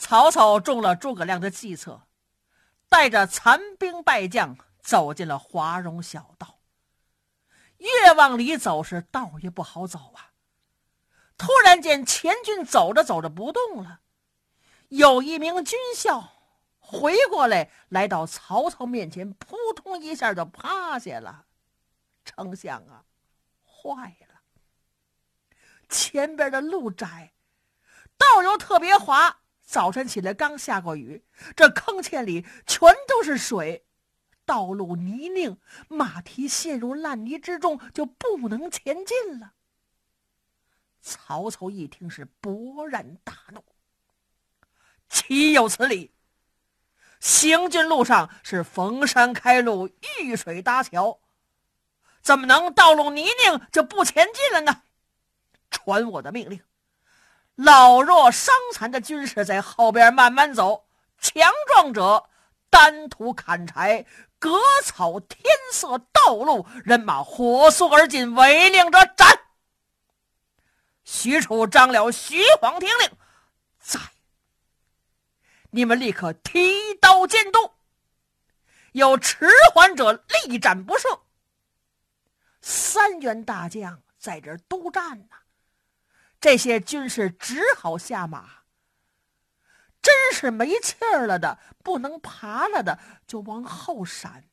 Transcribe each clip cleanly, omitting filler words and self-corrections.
曹操中了诸葛亮的计策，带着残兵败将走进了华容小道。越往里走，是道也不好走啊。突然间，前军走着走着不动了，有一名军校回过来，来到曹操面前，扑通一下就趴下了。丞相啊，坏了！前边的路窄，道又特别滑，早晨起来刚下过雨，这坑堑里全都是水，道路泥泞，马蹄陷入烂泥之中，就不能前进了。曹操一听是勃然大怒，岂有此理！行军路上是逢山开路，遇水搭桥，怎么能道路泥泞就不前进了呢？传我的命令，老弱伤残的军士在后边慢慢走，强壮者单途砍柴，割草添色道路，人马火速而进，违令者斩。许褚、张辽、徐晃听令，在，你们立刻提刀监督，有迟缓者立斩不赦。3员大将在这儿督战呢，这些军士只好下马。真是没气儿了的，不能爬了的，就往后闪。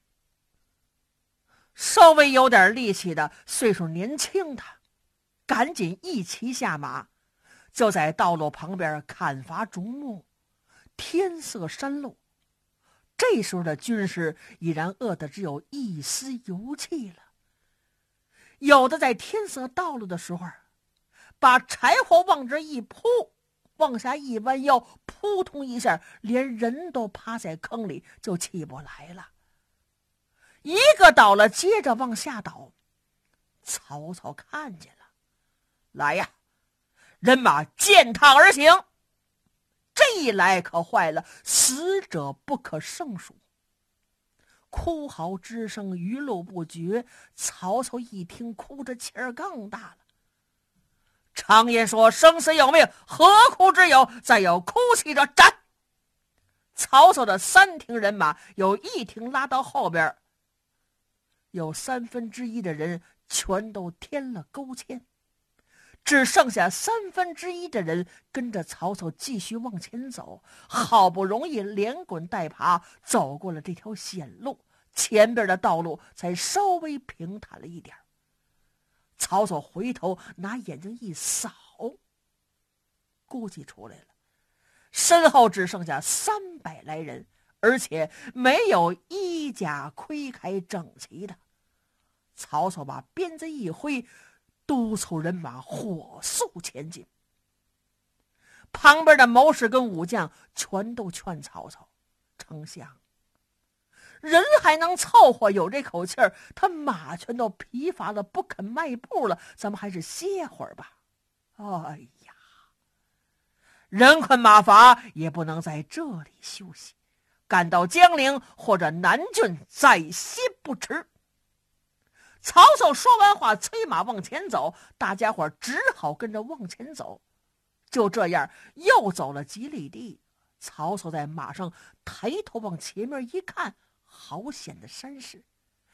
稍微有点力气的，岁数年轻的，赶紧一齐下马，就在道路旁边砍伐竹木，添色山路。这时候的军士已然饿得只有一丝油气了。有的在添色道路的时候，把柴火往这一扑，往下一弯腰，扑通一下，连人都趴在坑里，就起不来了。一个倒了，接着往下倒。曹操看见了，来呀，人马践踏而行。这一来可坏了，死者不可胜数，哭嚎之声余露不绝。曹操一听，哭着气儿更大了。常言说，生死有命，何哭之有？再有哭泣者斩。曹操的3挺人马，有1挺拉到后边，有1/3的人全都添了勾芡，只剩下1/3的人跟着曹操继续往前走。好不容易连滚带爬走过了这条险路，前边的道路才稍微平坦了一点。曹操回头拿眼睛一扫，估计出来了，身后只剩下300来人，而且没有衣甲盔铠整齐的。曹操把鞭子一挥，督促人马火速前进。旁边的谋士跟武将全都劝曹操，丞相，人还能凑合，有这口气儿，他马全都疲乏了，不肯迈步了，咱们还是歇会儿吧。哎呀，人困马乏，也不能在这里休息，赶到江陵或者南郡再歇不迟。曹操说完话，催马往前走，大家伙只好跟着往前走。就这样又走了几里地，曹操在马上抬头往前面一看，好险的山势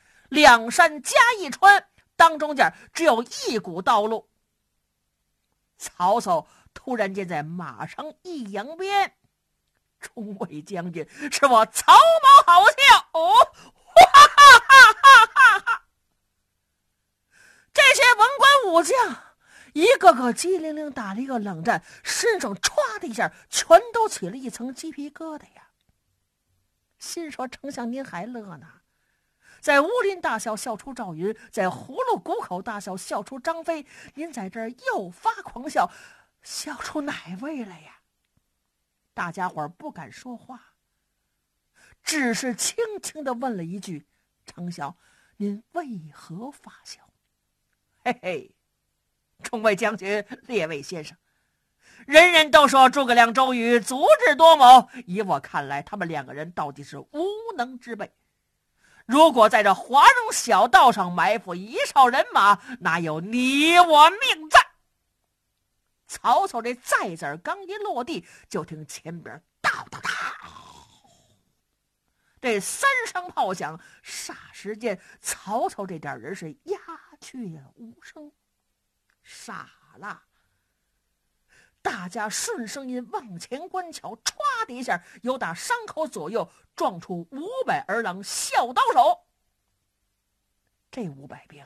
，2山夹一川，当中间只有一股道路。曹操突然间在马上一扬鞭，众位将军，是我曹某好笑哦！哈哈哈哈哈哈！这些文官武将一个个机灵灵打了一个冷战，身上歘的一下全都起了一层鸡皮疙瘩呀。心说，丞相您还乐呢？在乌林大笑笑出赵云，在葫芦谷口大笑笑出张飞，您在这儿又发狂笑，笑出哪位来呀？大家伙不敢说话，只是轻轻地问了一句：“丞相，您为何发笑？”嘿嘿，众位将军，列位先生，人人都说诸葛亮、周瑜足智多谋，以我看来，他们2个人到底是无能之辈。如果在这华容小道上埋伏1哨人马，哪有你我命在？ 曹操这再字儿刚一落地，就听前边哒哒哒，这3声炮响，霎时间曹操这点人是鸦雀无声。傻了，大家顺声音往前观瞧，歘的一下，由打伤口左右撞出500儿郎小刀手。这500兵，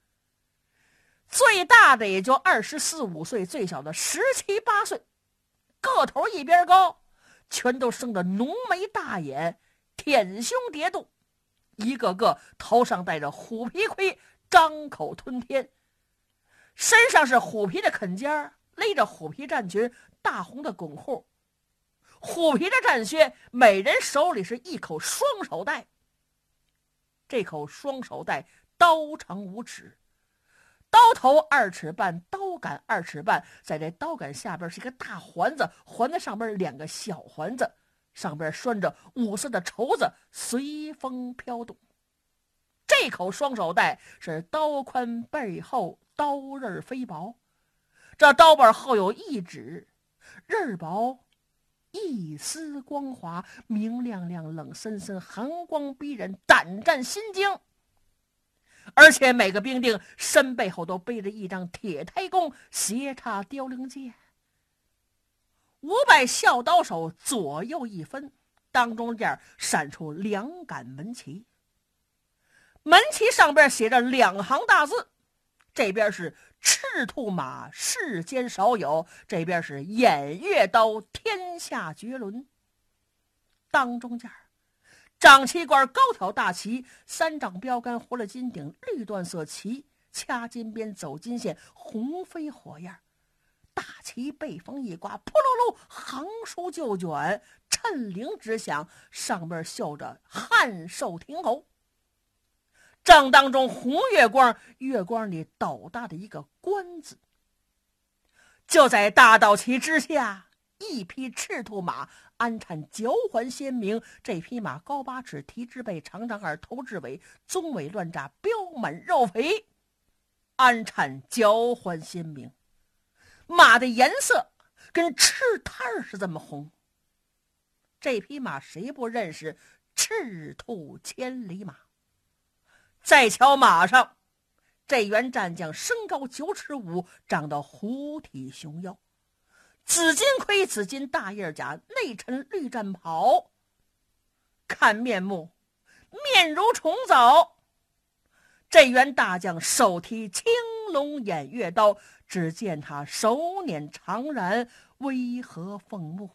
最大的也就24、25岁，最小的17、18岁，个头一边高，全都生得浓眉大眼，舔胸叠肚，一个个头上戴着虎皮盔，张口吞天，身上是虎皮的肯肩，勒着虎皮战裙，大红的拱裤，虎皮的战靴，每人手里是一口双手袋。这口双手袋刀长5尺，刀头2尺半，刀杆2尺半，在这刀杆下边是一个大环子，环子上边2个小环子，上边拴着5色的绸子，随风飘动。这口双手袋是刀宽背厚，刀刃飞薄，这刀把厚有1指，刃薄，一丝光滑，明亮亮，冷森森，寒光逼人，胆战心惊。而且每个兵丁身背后都背着一张铁胎弓，斜插凋零剑。500小刀手左右一分，当中间闪出2杆门旗，门旗上边写着2行大字，这边是赤兔马世间少有，这边是偃月刀天下绝伦。当中间掌旗官高挑大旗，3丈标杆，活了金顶，绿缎色旗，掐金边走金线，红飞火焰。大旗被风一刮，扑噜噜，行书就卷，趁铃直响，上边绣着汉寿亭侯。正当中红月光，月光里斗大的一个官字。就在大道旗之下，一匹赤兔马，鞍产脚环鲜明。这匹马高8尺，蹄至背，长长耳，头至尾，鬃尾乱炸，膘满肉肥，鞍产脚环鲜明。马的颜色跟赤炭是这么红。这匹马谁不认识？赤兔千里马。再瞧马上，这员战将身高9尺5，长得虎体熊腰，紫金盔，紫金大叶甲，内衬绿战袍，看面目面如重枣。这员大将手提青龙偃月刀，只见他手捻长髯，威和凤目。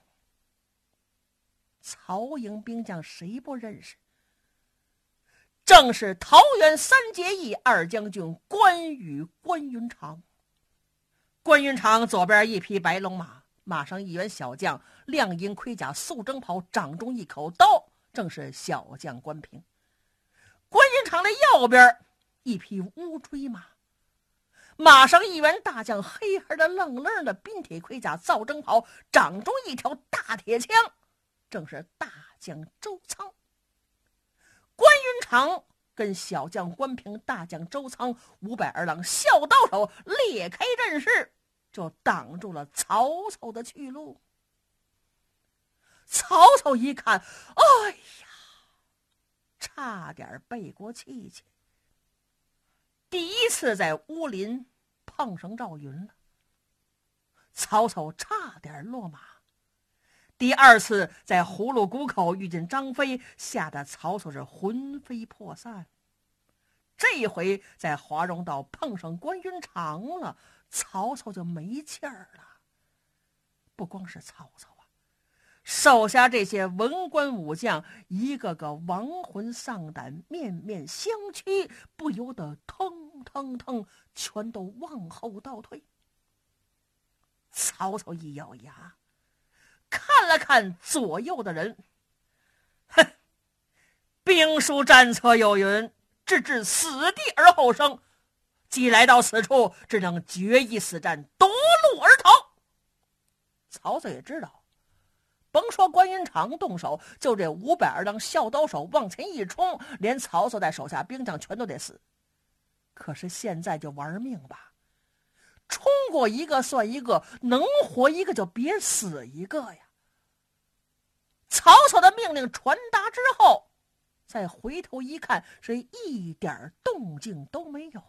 曹营兵将谁不认识？正是桃园3结义2将军关羽关云长。关云长左边一匹白龙马，马上一员小将，亮银盔甲，素征袍，掌中一口刀，正是小将关平。关云长的右边一匹乌骓马，马上一员大将，黑黑的愣愣的冰铁盔甲，皂征袍，掌中一条大铁枪，正是大将周仓。关云长跟小将关平、大将周仓500儿郎小刀手裂开阵势，就挡住了曹操的去路。曹操一看，哎呀，差点背过气去。第一次在乌林碰上赵云了，曹操差点落马。第2次在葫芦谷口遇见张飞，吓得曹操是魂飞魄散。这一回在华容道碰上关云长了，曹操就没气儿了。不光是曹操啊，手下这些文官武将一个个亡魂丧胆，面面相觑，不由得腾腾腾，全都往后倒退。曹操一咬牙，看了看左右的人，哼，兵书战策有云，置之死地而后生，既来到此处，只能决一死战，夺路而逃。曹操也知道，甭说关云长动手，就这500儿郎小刀手往前一冲，连曹操带手下兵将全都得死。可是现在就玩命吧， 冲过一个算一个，能活一个就别死一个呀。曹操的命令传达之后，再回头一看，是一点动静都没有。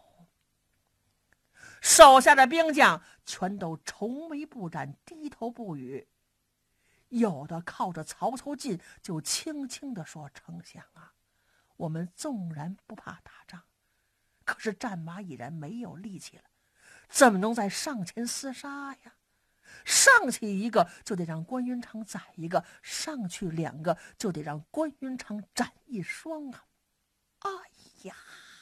手下的兵将全都愁眉不展，低头不语。有的靠着曹操近，就轻轻地说：“丞相啊，我们纵然不怕打仗，可是战马已然没有力气了，怎么能再上前厮杀呀？上去一个就得让关云长宰一个，上去两个就得让关云长斩一双啊！”哎呀，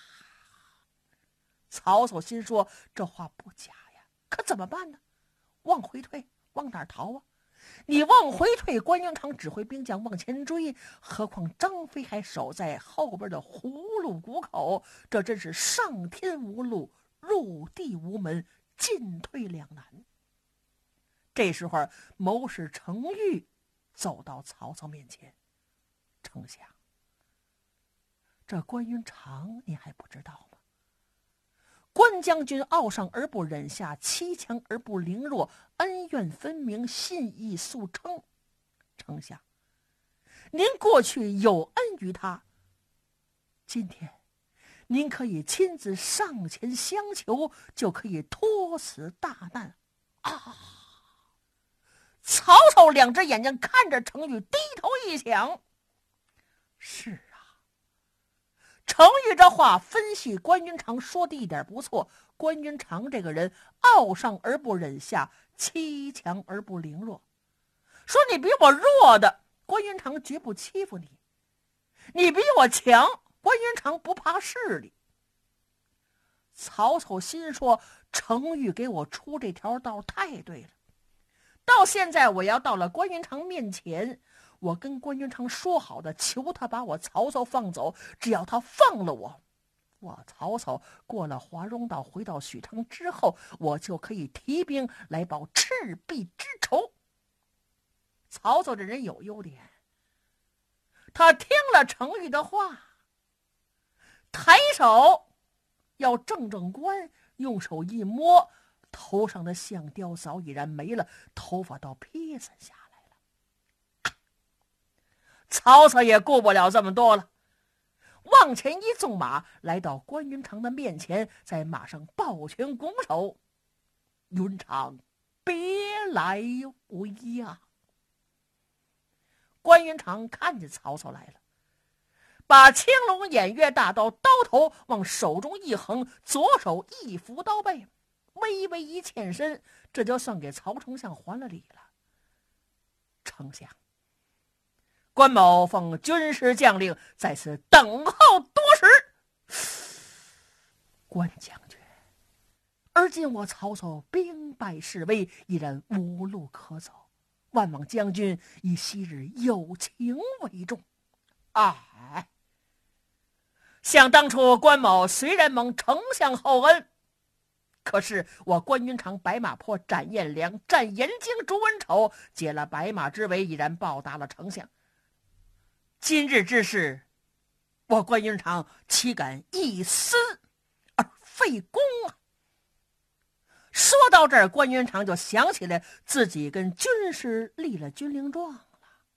曹操心说这话不假呀，可怎么办呢？往回退，往哪儿逃啊？你往回退，关云长指挥兵将往前追，何况张飞还守在后边的葫芦谷口，这真是上天无路，入地无门，进退两难。这时候，谋士程昱走到曹操面前：“丞相，这关云长你还不知道吗？关将军傲上而不忍下，欺强而不凌弱，恩怨分明，信义速称。丞相，您过去有恩于他，今天您可以亲自上前相求，就可以脱此大难啊！”曹操两只眼睛看着程昱，低头一想：是啊，程昱这话分析关云长说的一点不错。关云长这个人傲上而不忍下，欺强而不凌弱。说你比我弱的，关云长绝不欺负你；你比我强，关云长不怕势力。曹操心说：程昱给我出这条道太对了。到现在我要到了关云长面前，我跟关云长说好的，求他把我曹操放走。只要他放了我曹操过了华容道，回到许昌之后，我就可以提兵来报赤壁之仇。曹操这人有优点，他听了程昱的话，抬手要正正官，用手一摸，头上的象雕早已然没了，头发都披散下来了。曹操也顾不了这么多了，往前一纵马，来到关云长的面前，在马上抱拳拱手：“云长，别来无恙。”关云长看见曹操来了，把青龙偃月大刀刀头往手中一横，左手一扶刀背，微微一欠身，这就算给曹丞相还了礼了。丞相，关某奉军师将令，在此等候多时。关将军，而今我曹操兵败势危，已然无路可走，万望将军以昔日友情为重。哎，想当初关某虽然蒙丞相厚恩，可是我关云长白马坡斩颜良，战颜京，逐文丑，解了白马之围，已然报答了丞相。今日之事，我关云长岂敢一私而废公啊！说到这儿，关云长就想起来自己跟军师立了军令状了。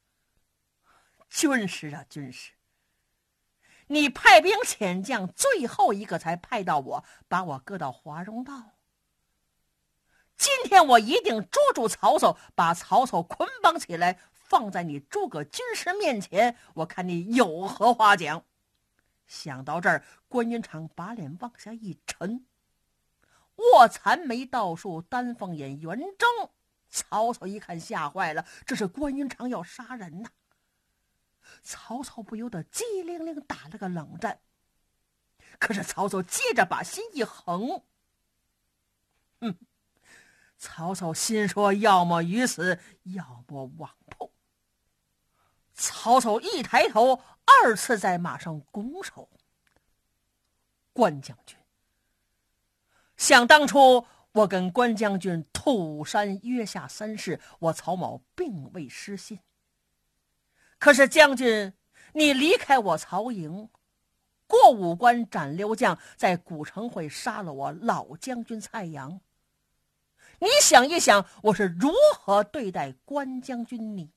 军师啊，军师，你派兵遣将，最后一个才派到我，把我搁到华容道。今天我一定捉住曹操，把曹操捆绑起来，放在你诸葛军师面前，我看你有何话讲。想到这儿，关云长把脸往下一沉，卧蚕眉倒竖，丹凤眼圆睁。曹操一看吓坏了，这是关云长要杀人呐！曹操不由得机灵灵打了个冷战，可是曹操接着把心一横，曹操心说：要么于死，要么枉破。曹操一抬头，二次在马上拱手：关将军，想当初我跟关将军土山约下3事，我曹某并未失信。可是将军，你离开我曹营，过武关斩刘将，在古城会杀了我老将军蔡阳。 你想一想，我是如何对待关将军你？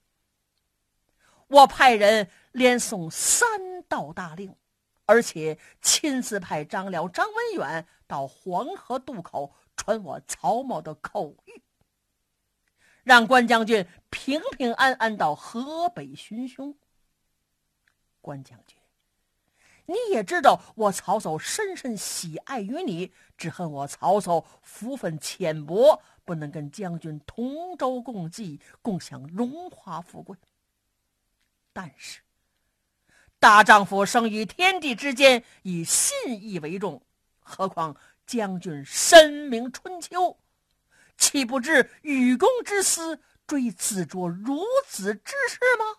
我派人连送3道大令，而且亲自派张辽、张文远到黄河渡口传我曹髦的口谕，让关将军平平安安到河北寻凶。关将军，你也知道我曹操深深喜爱于你，只恨我曹操福分浅薄，不能跟将军同舟共济，共享荣华富贵。但是大丈夫生于天地之间，以信义为重，何况将军深明春秋，岂不知与公之私，追子卓孺子之事吗？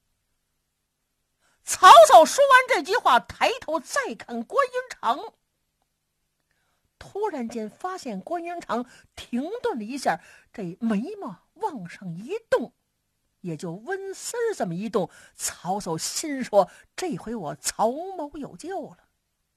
曹操说完这句话，抬头再看关云长，突然间发现关云长停顿了一下，这眉毛往上一动，也就温丝这么一动，曹操心说：这回我曹髦有救了。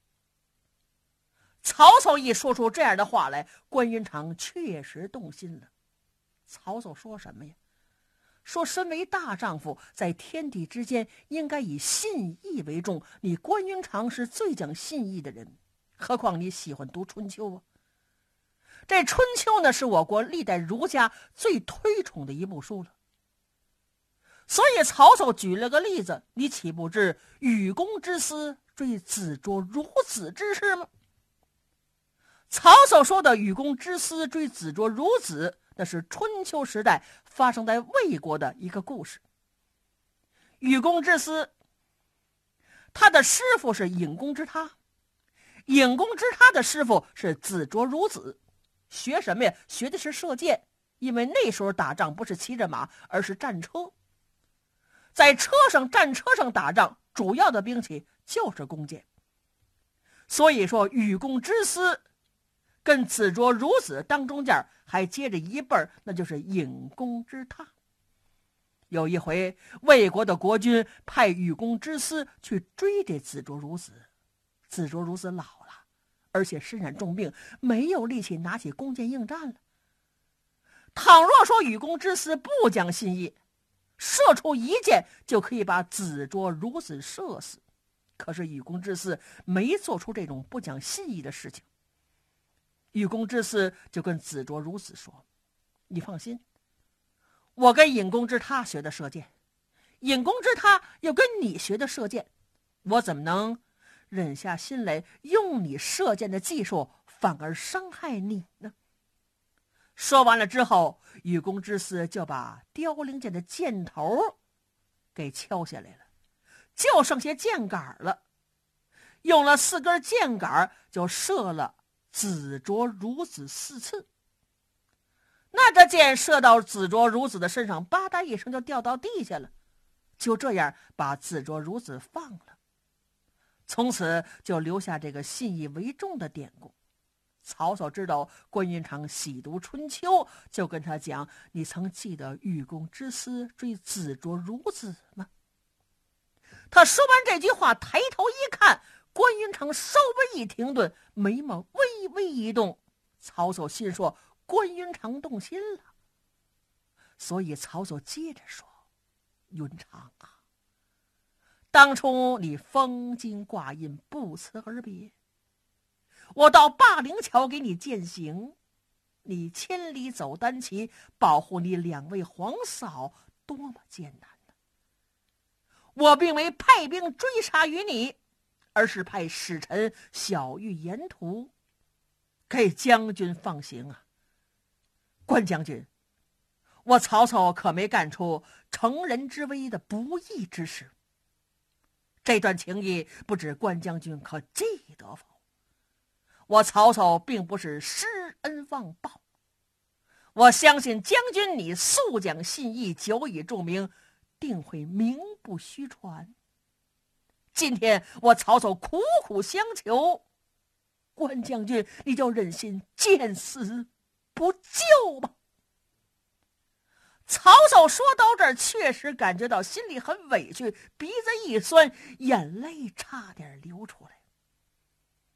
曹操一说出这样的话来，关云长确实动心了。曹操说什么呀？说身为大丈夫，在天地之间应该以信义为重，你关云长是最讲信义的人，何况你喜欢读春秋啊。这春秋呢，是我国历代儒家最推崇的一部书了。所以曹操举了个例子，你岂不知与公之私，追子卓孺子之事吗？曹操说的与公之私，追子卓孺子，那是春秋时代发生在魏国的一个故事。与公之私，他的师傅是尹公之他，尹公之他的师傅是子卓孺子。学什么呀？学的是射箭，因为那时候打仗不是骑着马，而是战车。在战车上打仗，主要的兵器就是弓箭。所以说与公之私跟子卓孺子当中间还接着一辈儿，那就是尹公之他。有一回魏国的国君派与公之私去追这子卓孺子，子卓孺子老了，而且身染重病，没有力气拿起弓箭应战了。倘若说与公之私不讲信义，射出一箭就可以把子卓孺子射死，可是与公之私没做出这种不讲信义的事情。与公之私就跟子卓孺子说：你放心，我跟尹公之他学的射箭，尹公之他又跟你学的射箭，我怎么能忍下心来用你射箭的技术反而伤害你呢？说完了之后，与公之私就把凋零箭的箭头给敲下来了，就剩下箭杆了，用了4根箭杆就射了子卓孺子4次。那这箭射到子卓孺子的身上，吧嗒一声就掉到地下了，就这样把子卓孺子放了。从此就留下这个信义为重的典故。曹操知道关云长喜读春秋，就跟他讲：你曾记得与公之私，追子卓孺子吗？他说完这句话，抬头一看，关云长稍微一停顿，眉毛微微一动。曹操心说：关云长动心了。所以曹操接着说：云长啊，当初你封金挂印，不辞而别，我到灞陵桥给你饯行，你千里走单骑，保护你2位皇嫂，多么艰难呢！我并未派兵追杀于你，而是派使臣晓谕沿途，给将军放行啊。关将军，我曹操可没干出乘人之危的不义之事，这段情谊不知关将军可记得否？我曹操并不是施恩忘报，我相信将军你素讲信义，久已著名，定会名不虚传。今天我曹操苦苦相求，关将军你就忍心见死不救吧。曹操说到这儿，确实感觉到心里很委屈，鼻子一酸，眼泪差点流出来。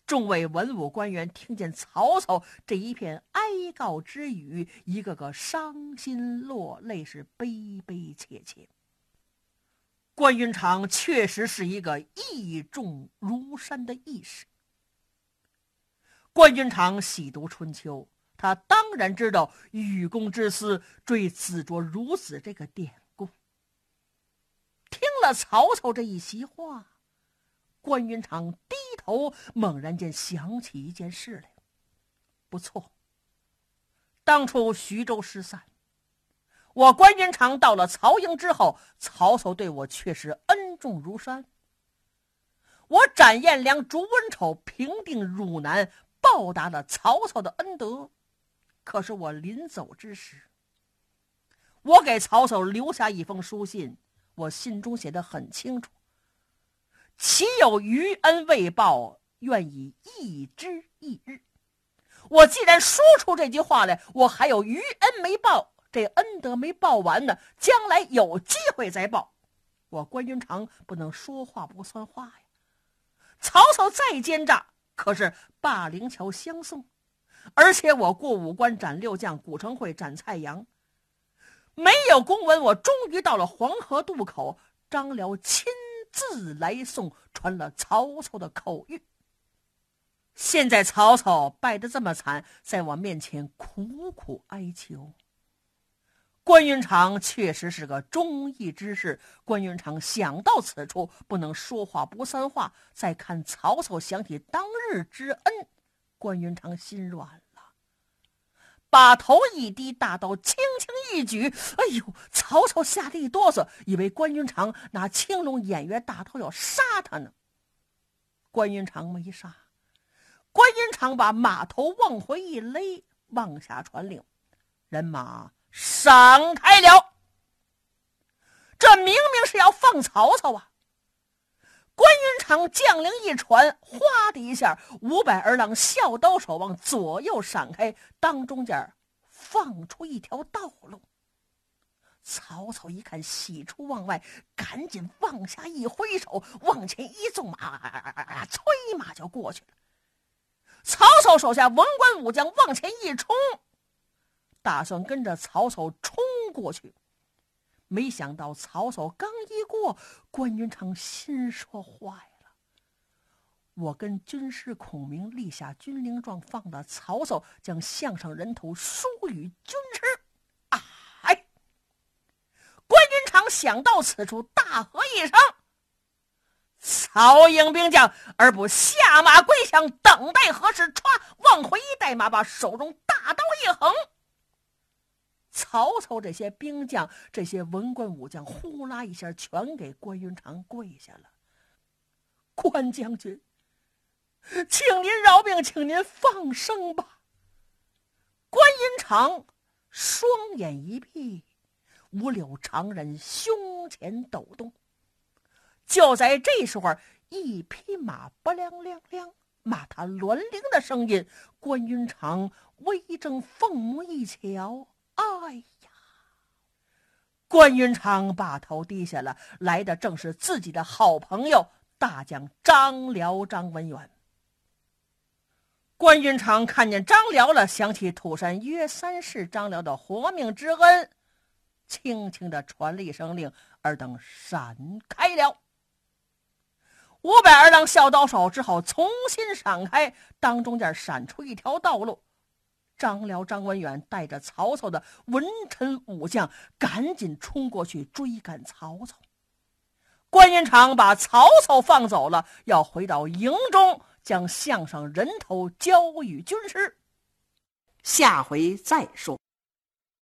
众位文武官员听见曹操这一片哀告之语，一个个伤心落泪，是悲悲切切。关云长确实是一个义重如山的义士。关云长细读春秋，他当然知道愚公之思追子卓孺子这个典故。听了曹操这一席话，关云长低头猛然间想起一件事来。不错，当初徐州失散，我关云长到了曹营之后，曹操对我确实恩重如山。我斩颜良、诛文丑，平定汝南，报答了曹操的恩德。可是我临走之时，我给曹操留下一封书信，我信中写得很清楚：岂有余恩未报，愿以一之一日。我既然说出这句话来，我还有余恩没报，这恩德没报完呢，将来有机会再报。我关云长不能说话不算话呀。曹操再奸诈，可是霸陵桥相送，而且我过五关斩六将，古城会斩蔡阳，没有公文，我终于到了黄河渡口，张辽亲自来送，传了曹操的口谕。现在曹操败得这么惨，在我面前苦苦哀求。关云长确实是个忠义之士，关云长想到此处，不能说话不算话。再看曹操想起当日之恩，关云长心软了，把头一低，大刀轻轻一举。哎呦！曹操吓得一哆嗦，以为关云长拿青龙偃月大刀要杀他呢。关云长没杀，关云长把马头往回一勒，往下传令，人马闪开了。这明明是要放曹操啊！关云长将领一传，哗的一下，500郎孝刀手往左右闪开，当中间放出一条道路。曹操一看喜出望外，赶紧往下一挥手，往前一纵马，催马就过去了。曹操手下文官武将往前一冲，打算跟着曹操冲过去。没想到曹操刚一过，关云长心说坏了，我跟军师孔明立下军令状，放了曹操，将项上人头输与军师。哎！关云长想到此处，大喝一声：曹营兵将，而不下马归降，等待何时？歘，往回一带马，把手中大刀一横。曹操这些兵将，这些文官武将，呼啦一下全给关云长跪下了。关将军，请您饶命，请您放生吧。关云长双眼一闭，五柳长人胸前抖动。就在这时候，一匹马不亮亮亮，马踏銮铃的声音。关云长微睁凤目一瞧，哎呀！关云长把头低下了，来的正是自己的好朋友大将张辽张文远。关云长看见张辽了，想起土山约三世张辽的活命之恩，轻轻地传了一声令，尔等闪开了。500郎孝刀手只好重新闪开，当中间闪出一条道路。张辽张文远带着曹操的文臣武将赶紧冲过去追赶曹操。关云长把曹操放走了，要回到营中将项上人头交与军师。下回再说。